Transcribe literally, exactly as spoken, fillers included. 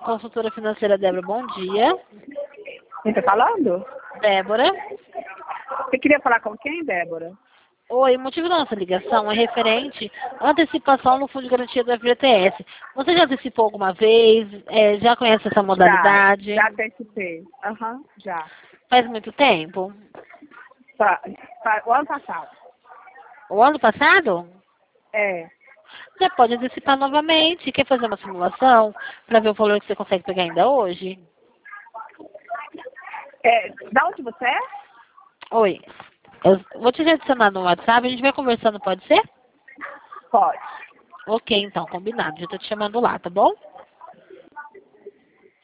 consultora financeira Débora, bom dia. Quem tá falando? Débora. Você queria falar com quem, Débora? Oi, o motivo da nossa ligação é referente à antecipação no Fundo de Garantia do F G T S. Você já antecipou alguma vez? É, já conhece essa modalidade? Já, já antecipei. Aham, já. Faz muito tempo? Tá, tá, o ano passado. O ano passado? É. Você pode antecipar novamente. Quer fazer uma simulação para ver o valor que você consegue pegar ainda hoje? É, da onde você é? Oi. Eu vou te adicionar no WhatsApp, a gente vai conversando, pode ser? Pode. Ok, então, combinado. Já tô te chamando lá, tá bom?